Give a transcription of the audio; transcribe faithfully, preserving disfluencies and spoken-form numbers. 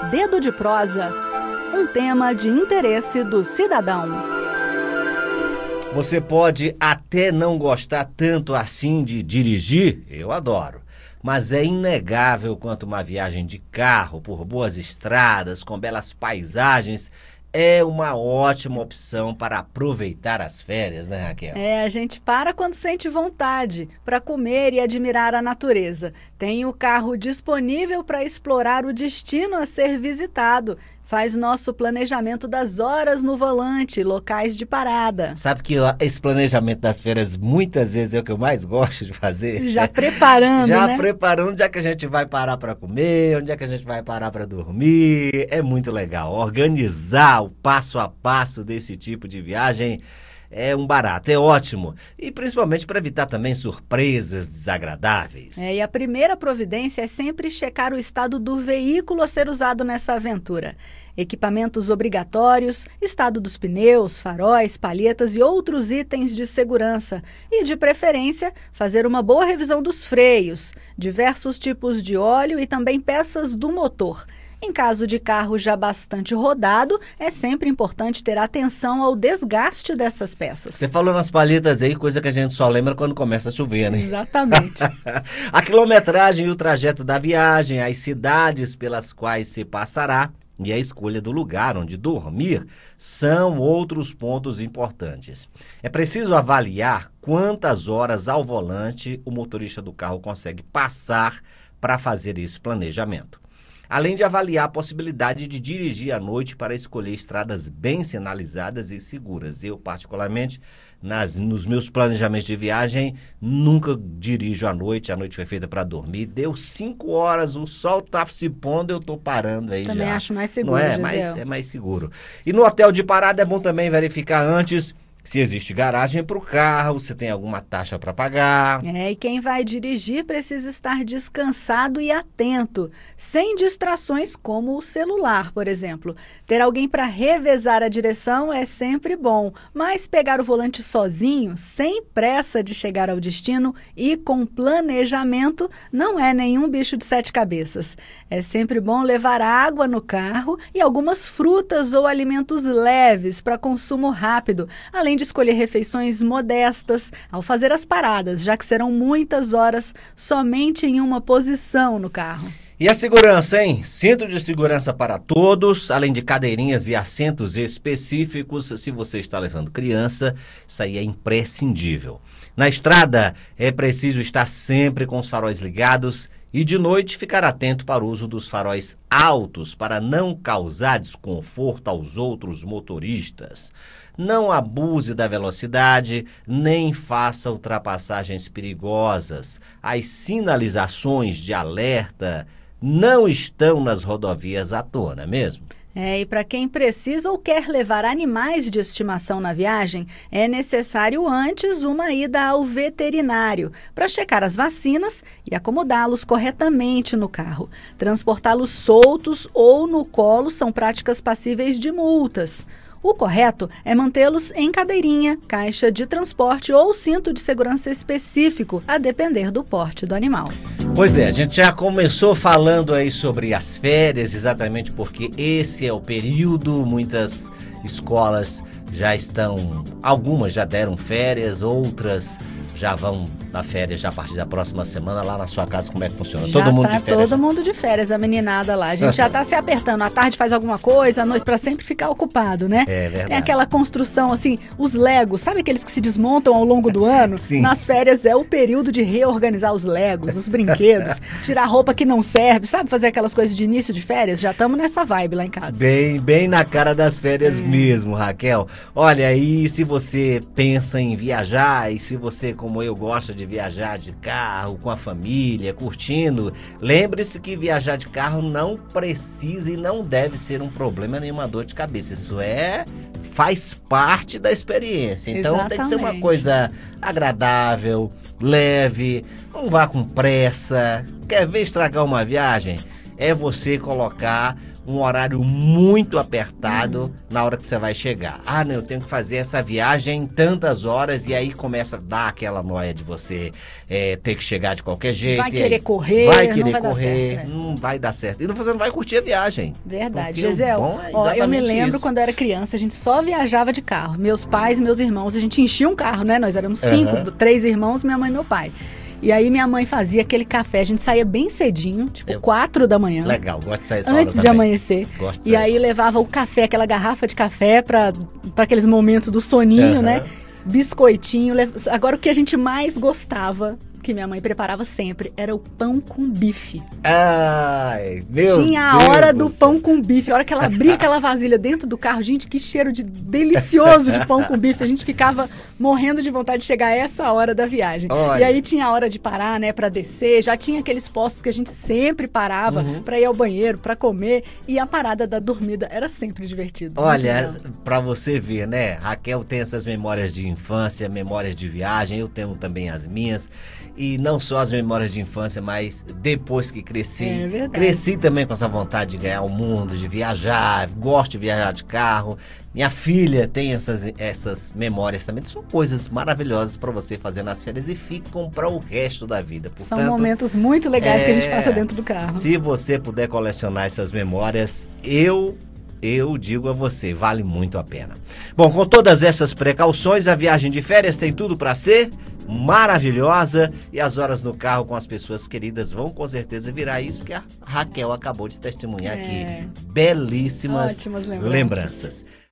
Dedo de prosa, um tema de interesse do cidadão. Você pode até não gostar tanto assim de dirigir, eu adoro, mas é inegável quanto uma viagem de carro por boas estradas, com belas paisagens, é uma ótima opção para aproveitar as férias, né, Raquel? É, a gente para quando sente vontade para comer e admirar a natureza. Tem o carro disponível para explorar o destino a ser visitado. Faz nosso planejamento das horas no volante, locais de parada. Sabe que esse planejamento das férias muitas vezes é o que eu mais gosto de fazer? Já preparando, Já né? preparando onde é que a gente vai parar para comer, onde é que a gente vai parar para dormir. É muito legal. Organizar o passo a passo desse tipo de viagem é um barato, é ótimo. E principalmente para evitar também surpresas desagradáveis. É, e a primeira providência é sempre checar o estado do veículo a ser usado nessa aventura. Equipamentos obrigatórios, estado dos pneus, faróis, palhetas e outros itens de segurança. E, de preferência, fazer uma boa revisão dos freios, diversos tipos de óleo e também peças do motor. Em caso de carro já bastante rodado, é sempre importante ter atenção ao desgaste dessas peças. Você falou nas palhetas aí, coisa que a gente só lembra quando começa a chover, né? Exatamente. A quilometragem e o trajeto da viagem, as cidades pelas quais se passará e a escolha do lugar onde dormir são outros pontos importantes. É preciso avaliar quantas horas ao volante o motorista do carro consegue passar para fazer esse planejamento. Além de avaliar a possibilidade de dirigir à noite para escolher estradas bem sinalizadas e seguras. Eu, particularmente, nas, nos meus planejamentos de viagem, nunca dirijo à noite. A noite foi feita para dormir. Deu cinco horas, o sol está se pondo, eu estou parando aí. Também já. acho mais seguro, Não é? Mais, é mais seguro. E no hotel de parada é bom também verificar antes se existe garagem para o carro, se tem alguma taxa para pagar. É, e quem vai dirigir precisa estar descansado e atento, sem distrações como o celular, por exemplo. Ter alguém para revezar a direção é sempre bom, mas pegar o volante sozinho, sem pressa de chegar ao destino e com planejamento, não é nenhum bicho de sete cabeças. É sempre bom levar água no carro e algumas frutas ou alimentos leves para consumo rápido, além de escolher refeições modestas ao fazer as paradas, já que serão muitas horas somente em uma posição no carro. E a segurança, hein? Cinto de segurança para todos, além de cadeirinhas e assentos específicos. Se você está levando criança, isso aí é imprescindível. Na estrada, é preciso estar sempre com os faróis ligados e de noite ficar atento para o uso dos faróis altos para não causar desconforto aos outros motoristas. Não abuse da velocidade, nem faça ultrapassagens perigosas. As sinalizações de alerta não estão nas rodovias à toa, não é mesmo? É, e para quem precisa ou quer levar animais de estimação na viagem, é necessário antes uma ida ao veterinário para checar as vacinas e acomodá-los corretamente no carro. Transportá-los soltos ou no colo são práticas passíveis de multas. O correto é mantê-los em cadeirinha, caixa de transporte ou cinto de segurança específico, a depender do porte do animal. Pois é, a gente já começou falando aí sobre as férias, exatamente porque esse é o período, muitas escolas já estão, algumas já deram férias, outras já vão na férias já a partir da próxima semana. Lá na sua casa, como é que funciona? Já todo mundo tá de férias? Todo já? mundo de férias, a meninada lá. A gente já tá se apertando. À tarde faz alguma coisa, à noite pra sempre ficar ocupado, né? É verdade. Tem aquela construção, assim, os Legos, sabe aqueles que se desmontam ao longo do ano? Sim. Nas férias é o período de reorganizar os Legos, os brinquedos, tirar roupa que não serve, sabe? Fazer aquelas coisas de início de férias. Já estamos nessa vibe lá em casa. Bem, bem na cara das férias é. mesmo, Raquel. Olha, aí se você pensa em viajar e se você, como eu, gosta de viajar de carro, com a família, curtindo, lembre-se que viajar de carro não precisa e não deve ser um problema, nenhuma dor de cabeça. Isso é, faz parte da experiência. Então Exatamente. Tem que ser uma coisa agradável, leve, não vá com pressa. Quer ver estragar uma viagem? É você colocar um horário muito apertado na hora que você vai chegar. Ah, não, eu tenho que fazer essa viagem em tantas horas, e aí começa a dar aquela noia de você é, ter que chegar de qualquer jeito. Vai querer aí, correr, vai querer não vai correr, dar certo, né? não vai dar certo. E você não vai curtir a viagem. Verdade. Porque Gisele, o bom é ó, eu me exatamente lembro isso. quando eu era criança, a gente só viajava de carro. Meus pais e meus irmãos, a gente enchia um carro, né? Nós éramos cinco, Uhum. três irmãos, minha mãe e meu pai. E aí minha mãe fazia aquele café, a gente saía bem cedinho, tipo Eu- quatro da manhã. Legal, gosto de sair essa hora Antes de também. amanhecer. Gosto de E sair. aí levava o café, aquela garrafa de café para aqueles momentos do soninho, Aham. né? Biscoitinho. lev- Agora o que a gente mais gostava, que minha mãe preparava sempre, era o pão com bife. Ai, meu Tinha a Deus hora do do céu. pão com bife. A hora que ela abria aquela vasilha dentro do carro, gente, que cheiro de delicioso de pão com bife. A gente ficava morrendo de vontade de chegar a essa hora da viagem. Olha. E aí tinha a hora de parar, né, pra descer. Já tinha aqueles postos que a gente sempre parava Uhum. pra ir ao banheiro, pra comer. E a parada da dormida era sempre divertido. muito Olha, legal. pra você ver, né? Raquel tem essas memórias de infância, memórias de viagem, eu tenho também as minhas. E não só as memórias de infância, mas depois que cresci, É verdade. cresci também com essa vontade de ganhar o mundo, de viajar, gosto de viajar de carro. Minha filha tem essas, essas memórias também, são coisas maravilhosas pra você fazer nas férias e ficam para o resto da vida. São Portanto, momentos muito legais que a gente é, passa dentro do carro. se você puder colecionar essas memórias, eu eu digo a você, vale muito a pena. Bom, com todas essas precauções, a viagem de férias tem tudo para ser maravilhosa, e as horas no carro com as pessoas queridas vão com certeza virar isso que a Raquel acabou de testemunhar É. aqui. Belíssimas Ótimas lembranças. lembranças.